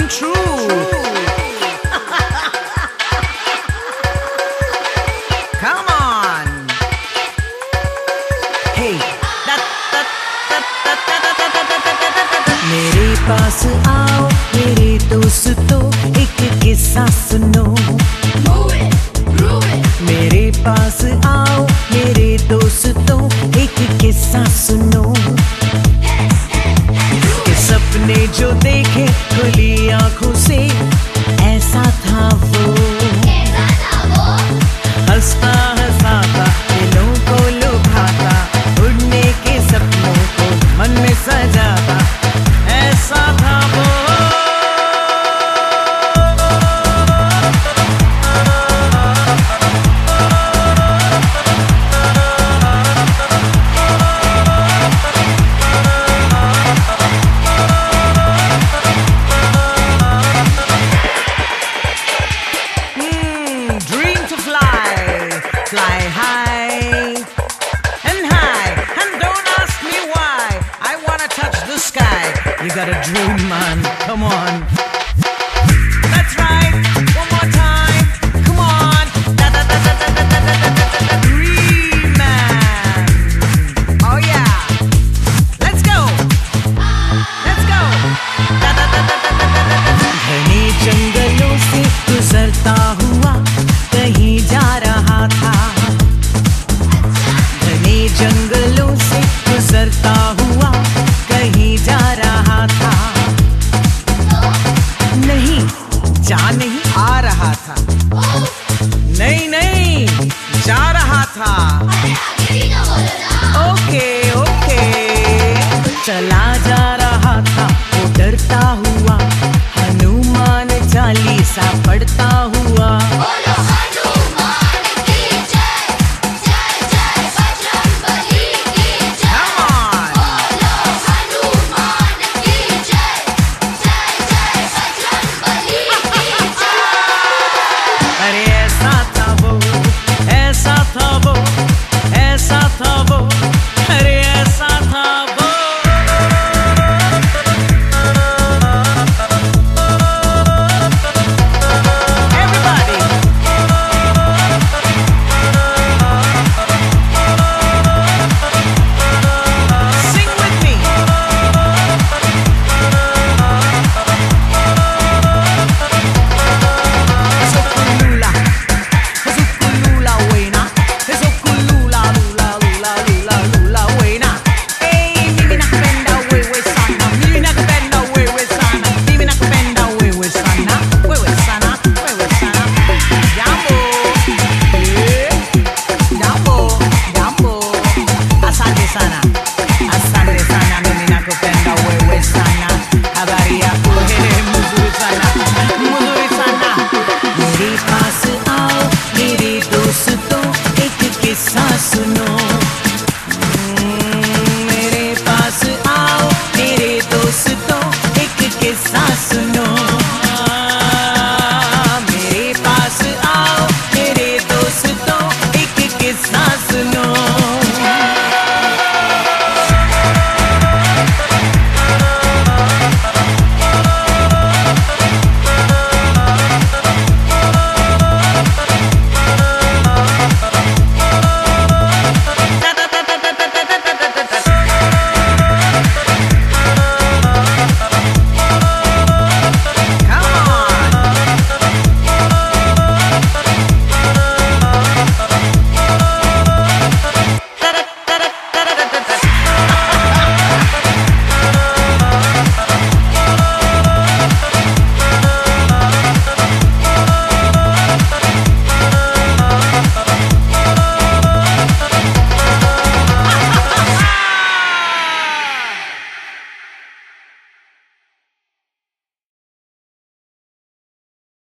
come true. Come on. Hey. मेरे पास आओ मेरे दोस्तों, एक किस्सा सुनो। मेरे पास आओ मेरे दोस्तों, एक किस्सा सुनो। कि सपने जो देखे खुली आंखों से, ऐसा था वो। हंसता हंसाता दिलों को लुभाता, उड़ने के सपनों को मन में सजाता, ऐसा था वो। Fly high and high, and don't ask me why. I wanna touch the sky. You got a dream, man, come on. That's right, one more time, come on. Da da da da da da da da da da. Dream man, oh yeah. Let's go, let's go. Da da da da da da da da. घने जंगलों से गुजरता हुआ कहीं जा रहा था। घने जंगलों से गुजरता हुआ कहीं जा रहा था। नहीं, जा नहीं आ रहा था। नहीं नहीं, जा रहा था। ओके ओके, चला जा रहा था वो डरता हुआ, हनुमान चालीसा पढ़ता हुआ। मेरे पास आओ मेरे दोस्तों, एक किस्सा सुनो।